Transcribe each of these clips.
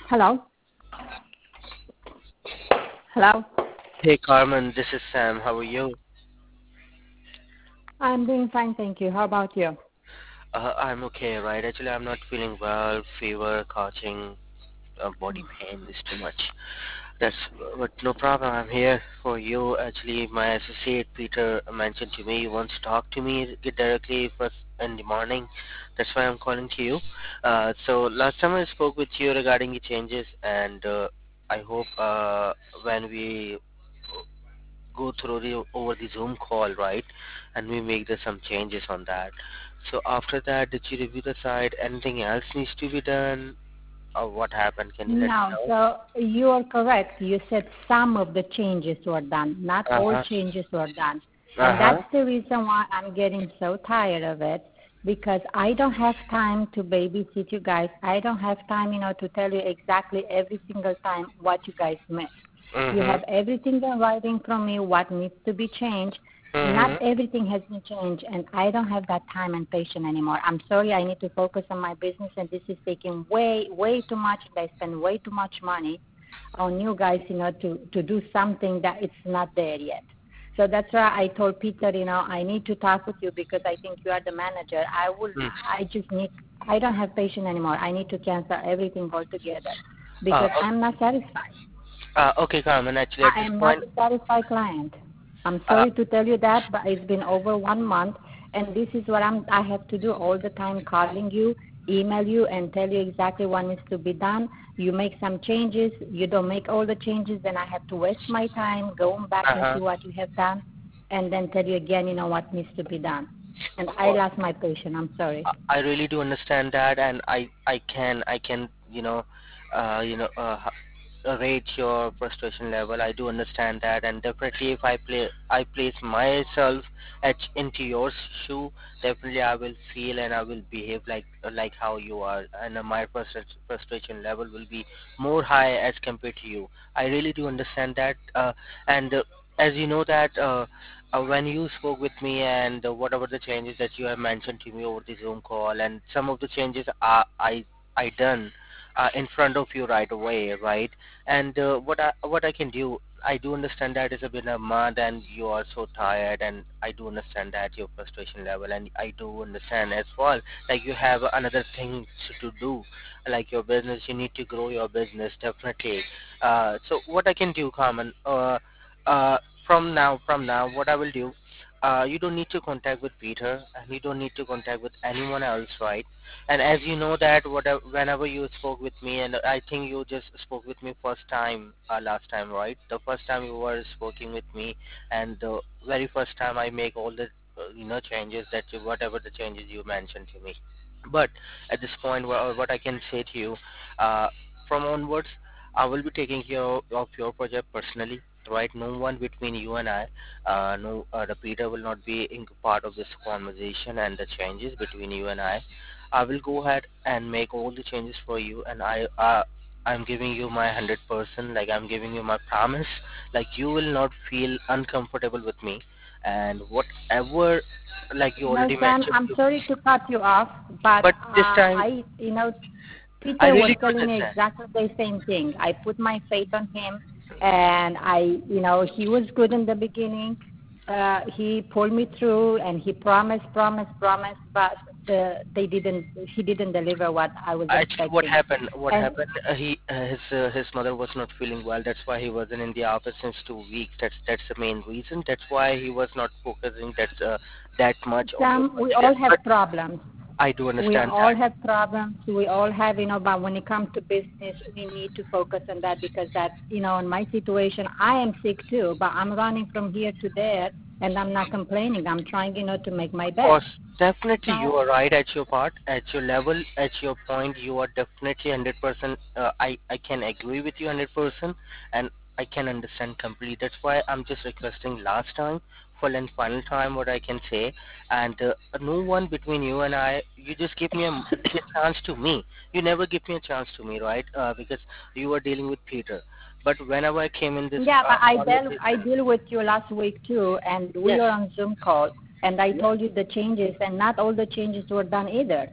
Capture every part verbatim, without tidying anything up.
Hello? Hello? Hey Carmen, this is Sam. How are you? I'm doing fine, thank you. How about you? Uh, I'm okay, right? Actually, I'm not feeling well. Fever, coughing, uh, body pain is too much. That's but no problem. I'm here for you. Actually, my associate Peter mentioned to me he wants to talk to me directly first in the morning. That's why I'm calling to you. Uh, so last time I spoke with you regarding the changes, and uh, I hope uh, when we go through the over the Zoom call, right? And we make the, some changes on that. So after that, did you review the site? Anything else needs to be done, or what happened? Can you let me No, know? so you are correct. You said some of the changes were done, not Uh all huh. changes were done. Uh And huh. that's the reason why I'm getting so tired of it, because I don't have time to babysit you guys. I don't have time, you know, to tell you exactly every single time what you guys missed. You Mhm. have everything in writing from me, what needs to be changed. Not Mhm. everything has been changed, and I don't have that time and patience anymore. I'm sorry, I need to focus on my business, and this is taking way, way too much. I spend way too much money on you guys, you know, to, to do something that it's not there yet. So that's why I told Peter, you know, I need to talk with you because I think you are the manager. I will, Mm. I just need, I don't have patience anymore. I need to cancel everything altogether Uh, because okay. I'm not satisfied. Uh, okay, Carmen. Actually, at I this am not point, a satisfied client. I'm uh, sorry to tell you that, but it's been over one month, and this is what I'm, I have to do all the time, calling you, email you, and tell you exactly what needs to be done. You make some changes. You don't make all the changes, then I have to waste my time going back uh and huh. see what you have done, and then tell you again, you know, what needs to be done. And I lost my patience. I'm sorry. I really do understand that, and I I can I can you know, uh, you know uh, h- rate your frustration level. I do understand that, and definitely if I play I place myself at into your shoe, definitely I will feel and I will behave like like how you are, and uh, my frustra- frustration level will be more high as compared to you. I really do understand that, uh, and uh, as you know that. Uh, uh, when you spoke with me and uh, whatever the changes that you have mentioned to me over the Zoom call, and some of the changes are, I I done uh, in front of you right away, right? And uh, what I what I can do, I do understand that it's a bit a month and you are so tired, and I do understand that your frustration level, and I do understand as well, like you have another thing to do, like your business, you need to grow your business definitely. Uh, so what I can do, Carmen, uh, uh, from now from now what I will do, uh, you don't need to contact with Peter, and you don't need to contact with anyone else, right? And as you know that whatever whenever you spoke with me, and I think you just spoke with me first time, uh, last time, right? The first time you were speaking with me, and the very first time I make all the uh, you know changes that you, whatever the changes you mentioned to me. But at this point, what, what I can say to you, uh, from onwards, I will be taking care of your project personally. Right, no one between you and I, uh, no, uh, the Peter will not be in part of this conversation and the changes between you and I. I will go ahead and make all the changes for you, and I, uh, I'm giving you my hundred percent. Like I'm giving you my promise. Like you will not feel uncomfortable with me, and whatever, like you You know, already Sam, mentioned, I'm you, sorry to cut you off, but but this uh, time I, you know, I Peter was really do telling me understand. exactly the same thing. I put my faith on him, and I, you know, he was good in the beginning. Uh, he pulled me through, and he promised, promised, promised, but the, they didn't. He didn't deliver what I was Actually, what expecting. happened? What And happened? Uh, he, uh, his, uh, his mother was not feeling well. That's why he wasn't in the office since two weeks. That's that's the main reason. That's why he was not focusing that uh, that much on your Sam, we all project. have But problems. I do We understand all that. have problems. We all have, you know, but when it comes to business, we need to focus on that because that's, you know, in my situation, I am sick too, but I'm running from here to there and I'm not complaining. I'm trying, you know, to make my Of best. course, definitely you So are right at your part, at your level, at your point. You are definitely one hundred percent. Uh, I I can agree with you one hundred percent, and I can understand completely. That's why I'm just requesting last time, full and final time, what I can say. And uh, no one between you and I. You just give me a, a chance to me. You never give me a chance to me, right? Uh, because you are dealing with Peter. But whenever I came in this yeah, uh, but I deal, I conversation, deal with you last week too, and we yes, are on Zoom call, and I yes. told you the changes, and not all the changes were done either.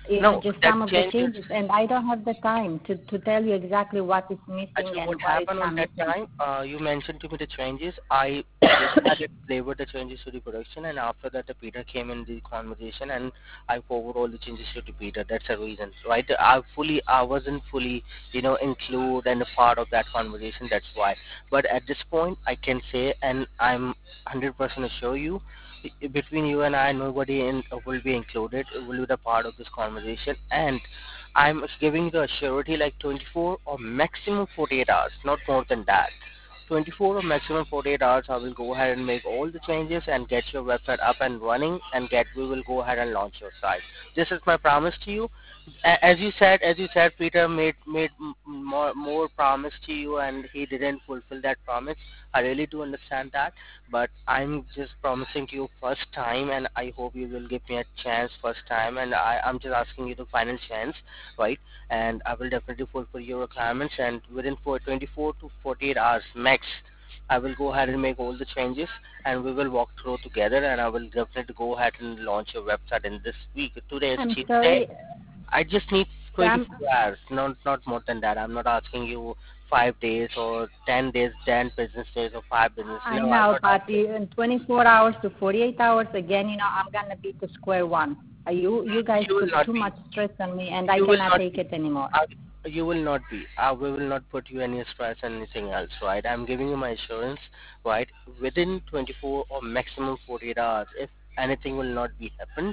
you know, No, just that some of the changes. changes, and I don't have the time to, to tell you exactly what is missing Actually, and what why it's happened on not that missing. time, uh, you mentioned to me the changes. I go ahead and delivered the changes to the production, and after that, the Peter came in the conversation, and I forward all the changes to the Peter. That's the reason, right? I fully, I wasn't fully, you know, include and a part of that conversation. That's why. But at this point, I can say, and I'm one hundred percent assure you, between you and I, nobody in, will be included. Will be the part of this conversation, and I'm giving the surety like twenty-four or maximum forty-eight hours, not more than that. twenty-four or maximum forty-eight hours, I will go ahead and make all the changes and get your website up and running, and get we will go ahead and launch your site. This is my promise to you. A- As you said, as you said, Peter made made m- more more promise to you, and he didn't fulfill that promise. I really do understand that, but I'm just promising to you first time, and I hope you will give me a chance first time, and I, I'm just asking you the final chance, right? And I will definitely fulfill your requirements, and within for twenty-four to forty-eight hours max, I will go ahead and make all the changes, and we will walk through together, and I will definitely go ahead and launch your website in this week. Today is I'm Tuesday. sorry, I just need Sam. twenty-four hours, not not more than that. I'm not asking you five days or ten days, ten business days or five business. I No, I'm know, not but asking. in twenty-four hours to forty-eight hours, again, you know, I'm gonna be to square one. Uh, You you guys You will put not too be. much stress on me, and I You will cannot not take be. it anymore. Uh, you will not be. Uh, we will not put you any stress or anything else, right? I'm giving you my assurance, right? Within twenty-four or maximum forty-eight hours, if anything will not be happened,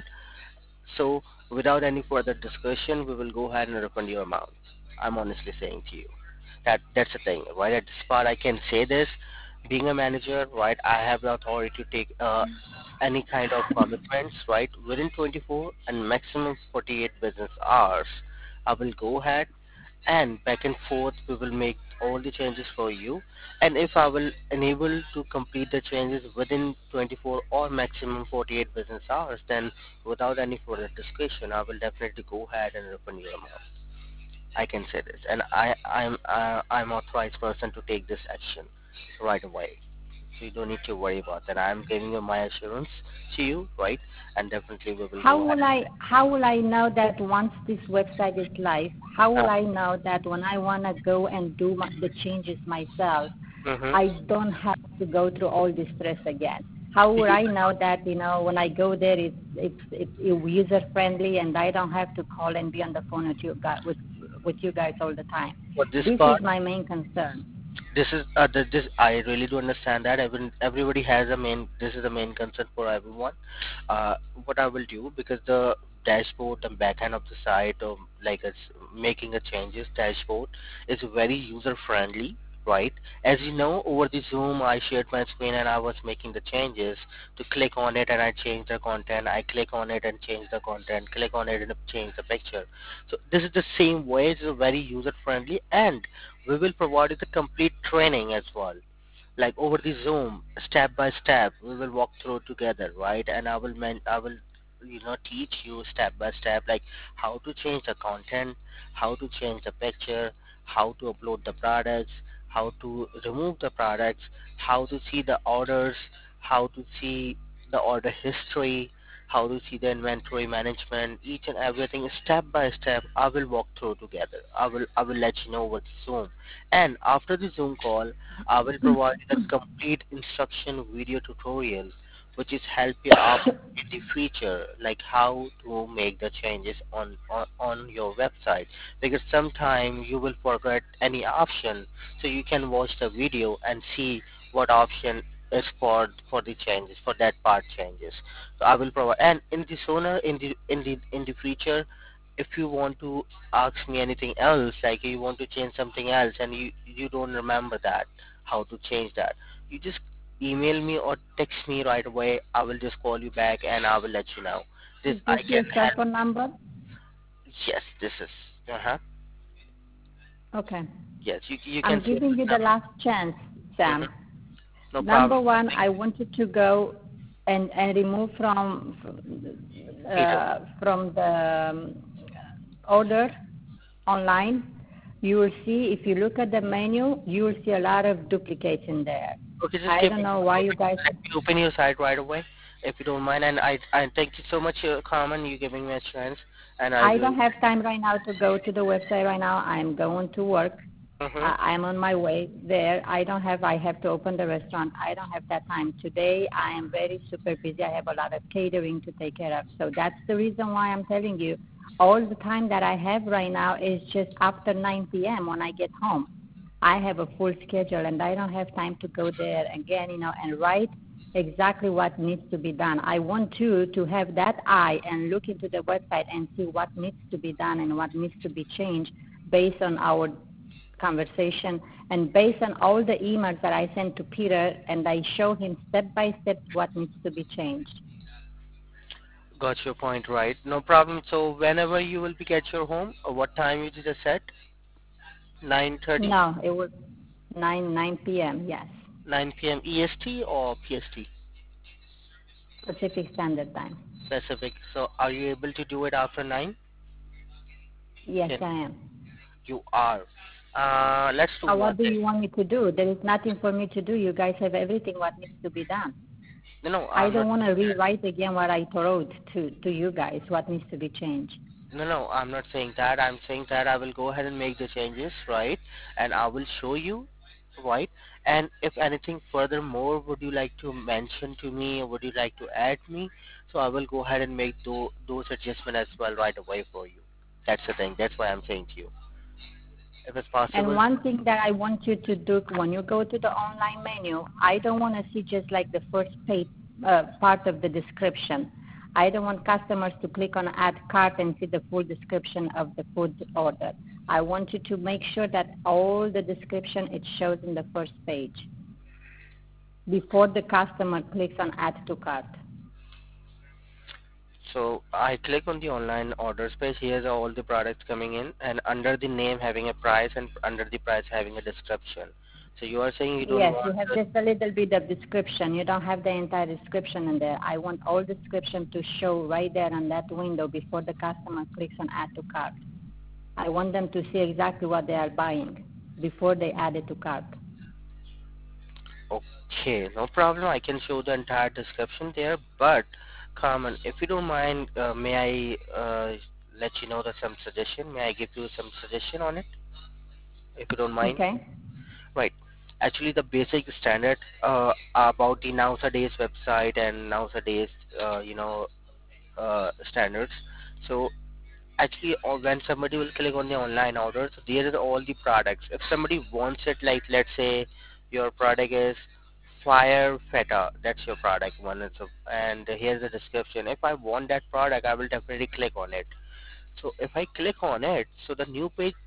so without any further discussion, we will go ahead and refund your amount. I'm honestly saying to you. That that's the thing, right? At this part, I can say this. Being a manager, right? I have the authority to take uh, any kind of commitments, right? Within twenty-four and maximum forty-eight business hours, I will go ahead and back and forth we will make all the changes for you. And if I will enable to complete the changes within twenty-four or maximum forty-eight business hours, then without any further discussion, I will definitely go ahead and refund your amount. I can say this, and I I'm uh, I'm authorized person to take this action right away. So you don't need to worry about that. I'm giving you my assurance to you, right? And definitely we will How go ahead. will I how will I know that once this website is live? How Uh, will I know that when I wanna go and do my, the changes myself, mhm. I don't have to go through all this stress again? How will You I know that, you know, when I go there, it's it's it's user friendly and I don't have to call and be on the phone with you guys with with you guys all the time? for this This is part, my main concern. this is uh, the, this I really do understand that. Every, everybody has a main. This is a main concern for everyone. Uh, what I will do, because the dashboard and backend of the site, or like it's making a changes dashboard, is very user friendly, right? As you know, over the Zoom, I shared my screen and I was making the changes. To click on it and I change the content. I click on it and change the content. Click on it and change the picture. So this is the same way. It's very user friendly, and we will provide you the complete training as well, like over the Zoom, step by step. We will walk through together, right? And I will men- I will you know teach you step by step, like how to change the content, how to change the picture, how to upload the products, how to remove the products, how to see the orders, how to see the order history, how to see the inventory management, each and everything step by step. I will walk through together. I will I will let you know with Zoom. And after the Zoom call, I will provide the complete instruction video tutorial, which is help you out in the future, like how to make the changes on, on, on your website. Because sometime you will forget any option, so you can watch the video and see what option is for for the changes, for that part changes. So I will provide, and in the sooner in the in the in the future, if you want to ask me anything else, like you want to change something else and you you don't remember that how to change that, you just email me or text me right away. I will just call you back and I will let you know. This Is I this can your cell help. phone number? Yes, this is. Uh huh. Okay. Yes, you you can I'm say giving this you the number. last chance, Mm-hmm. Sam. No Number problem. one, I wanted to go and, and remove from Peter. uh, from the um, order online. You will see, if you look at the menu, you will see a lot of duplicates in there. Okay, just I give don't me know why you open, guys. let me open your site right away, if you don't mind. And I I thank you so much, uh, Carmen. You giving me a chance. and I I will. don't have time right now to go to the website right now. I'm going to work. Mm-hmm. Uh, I'm on my way there. I don't have, I have to open the restaurant. I don't have that time. Today I am very super busy. I have a lot of catering to take care of. So that's the reason why I'm telling you all the time that I have right now is just after nine p.m. when I get home. I have a full schedule and I don't have time to go there again, you know, and write exactly what needs to be done. I want you to have that eye and look into the website and see what needs to be done and what needs to be changed based on our conversation and based on all the emails that I sent to Peter, and I show him step by step what needs to be changed. Got your point right. No problem. So whenever you will be at your home, or what time you just said? nine thirty? No, it was nine nine p.m. Yes, nine p m. E S T or P S T? Pacific Standard Time. Pacific. So are you able to do it after nine? Yes, Can I am. you are. Uh, let's do Uh, one what do thing. you want me to do? There is nothing for me to do. You guys have everything what needs to be done. No, no, I I'm not don't want to saying that. rewrite again what I wrote to, to you guys, what needs to be changed. No, no, I'm not saying that. I'm saying that I will go ahead and make the changes, right? And I will show you, right? And if anything furthermore would you like to mention to me or would you like to add me? So I will go ahead and make tho- those adjustments as well right away for you. That's the thing. That's why I'm saying to you. If it's And possible. one thing that I want you to do when you go to the online menu, I don't want to see just like the first page, uh, part of the description. I don't want customers to click on add cart and see the full description of the food order. I want you to make sure that all the description it shows in the first page before the customer clicks on add to cart. So I click on the online orders page. Here's all the products coming in, and under the name having a price, and under the price having a description. So you are saying you don't Yes, you want have the. just a little bit of description. You don't have the entire description in there. I want all description to show right there on that window before the customer clicks on add to cart. I want them to see exactly what they are buying before they add it to cart. Okay, no problem. I can show the entire description there, but Carmen, if you don't mind, uh, may I uh, let you know that some suggestion? May I give you some suggestion on it, if you don't mind? Okay? Right. Actually, the basic standard uh, about the nowadays website and nowadays, uh, you know, uh, standards. So actually, uh, when somebody will click on the online order, so there are all the products. If somebody wants it, like let's say your product is fire feta, that's your product one. It's a, and here's the description. If I want that product, I will definitely click on it. So if I click on it, so the new page,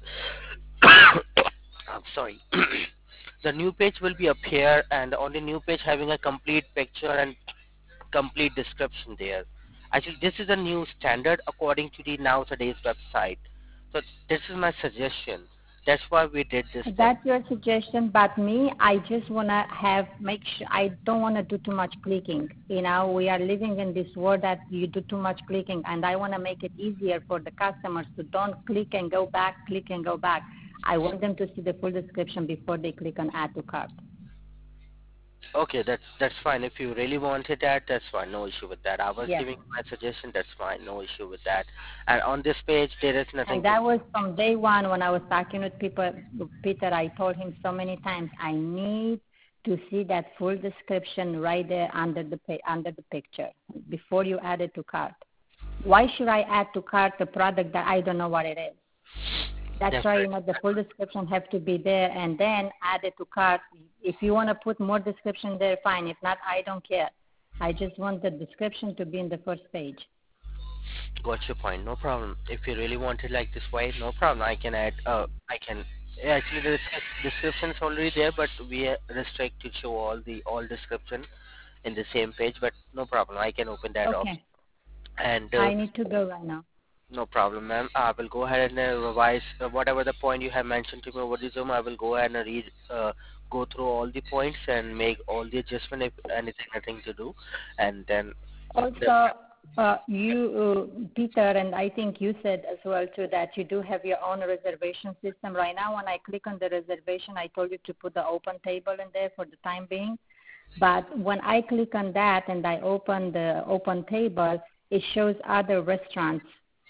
I'm sorry, the new page will be appear, and on the new page having a complete picture and complete description there. Actually, this is a new standard according to the nowadays website. So this is my suggestion. That's why we did this thing. That's your suggestion, but me, I just want to have, make sure, I don't want to do too much clicking. You know, we are living in this world that you do too much clicking, and I want to make it easier for the customers to don't click and go back, click and go back. I want them to see the full description before they click on add to cart. Okay, that's that's fine. If you really wanted that, that's fine. No issue with that. I was Yes. giving my suggestion. That's fine. No issue with that. And on this page, there is nothing And to. that was from day one when I was talking with people, Peter. I told him so many times, I need to see that full description right there under the under the picture before you add it to cart. Why should I add to cart a product that I don't know what it is? That's That's why, right. you know, the full description have to be there and then add it to cart. If you want to put more description there, fine. If not, I don't care. I just want the description to be in the first page. Got your point. No problem. If you really want it like this way, no problem. I can add. Uh, I can. Yeah, actually, the description is already there, but we are restrict to show all the all description in the same page. But no problem. I can open that option. Okay. And uh, I need to go right now. no problem, ma'am. I will go ahead and uh, revise uh, whatever the point you have mentioned to me over the Zoom. I will go ahead and read, uh, go through all the points and make all the adjustment if anything, nothing to do, and then. The, Also, uh, you, uh, Peter, and I think you said as well too that you do have your own reservation system. Right now, when I click on the reservation, I told you to put the open table in there for the time being. But when I click on that and I open the open table, it shows other restaurants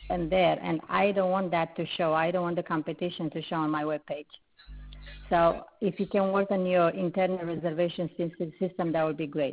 and there, and I don't want that to show. I don't want the competition to show on my webpage. So if you can work on your internal reservation system, that would be great.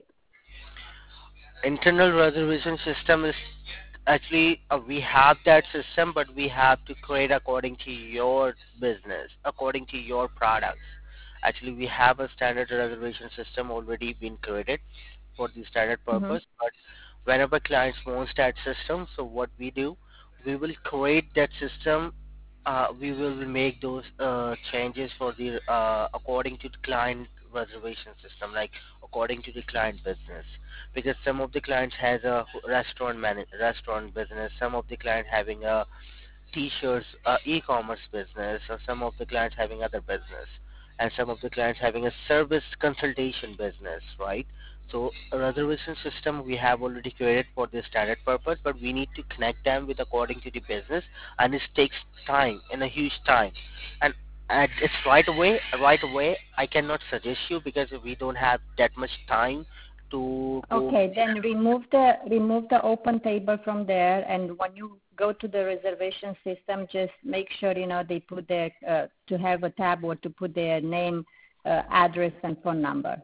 Internal reservation system is actually uh, we have that system, but we have to create according to your business, according to your products. Actually, we have a standard reservation system already been created for the standard Mm-hmm. purpose, but whenever clients wants that system, so what we do, we will create that system. Uh, we will make those uh, changes for the uh, according to the client reservation system, like according to the client business. Because some of the clients has a restaurant man- restaurant business, some of the client having a t-shirts uh, e-commerce business, or some of the clients having other business, and some of the clients having a service consultation business, right? So a reservation system we have already created for this standard purpose, but we need to connect them with according to the business, and it takes time and a huge time. And and it's right away, right away. I cannot suggest you because we don't have that much time to go. Okay, then remove the remove the open table from there, and when you go to the reservation system, just make sure you know they put their uh, to have a tab or to put their name, uh, address, and phone number.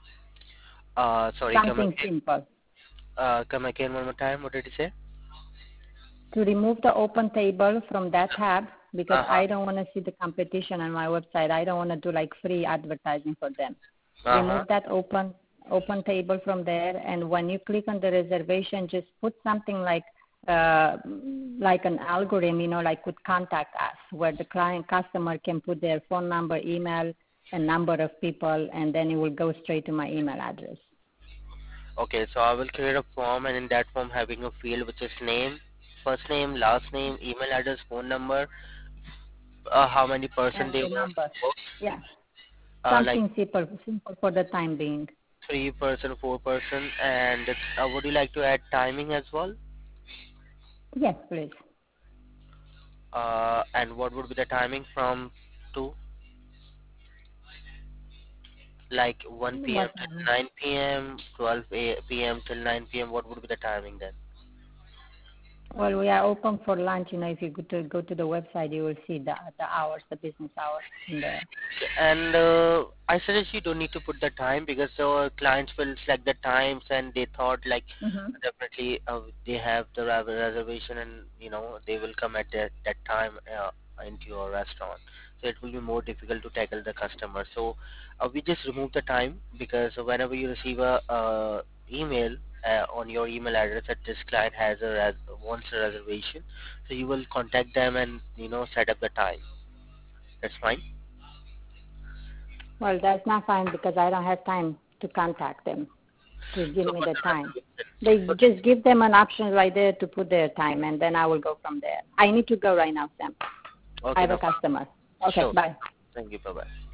Uh, sorry, come Something again. simple. Uh, come again one more time. What did you say? To remove the open table from that tab, because Uh-huh. I don't want to see the competition on my website. I don't want to do like free advertising for them. Uh-huh. Remove that open open table from there, and when you click on the reservation, just put something like uh, like an algorithm, you know, like with contact us, where the client customer can put their phone number, email, and number of people, and then it will go straight to my email address. Okay, so I will create a form, and in that form having a field which is name, first name, last name, email address, phone number, uh, how many person And they the want, number. Yeah. uh, like Something simple, simple for the time being. three person, four person, and uh, would you like to add timing as well? Yes, please. Uh, and what would be the timing from to like one p m What till time? nine p m, twelve p m till nine p m? What would be the timing then? Well, we are open for lunch. You know, if you go to go to the website, you will see the the hours, the business hours in there. And uh, I suggest you don't need to put the time because our clients will select the times and they thought like Mm-hmm. definitely uh, they have the res- reservation and you know they will come at that, that time uh, into your restaurant. So it will be more difficult to tackle the customer. So uh, we just remove the time because whenever you receive a uh, email uh, on your email address that this client has a res- wants a reservation, so you will contact them and you know set up the time. That's fine. Well, that's not fine because I don't have time to contact them to give So me for the the time. They reservation, just give them an option right there to put their time, and then I will go from there. I need to go right now, Sam. so, I okay, have no a problem. customer. Okay, Sure. bye. Thank you. Bye-bye.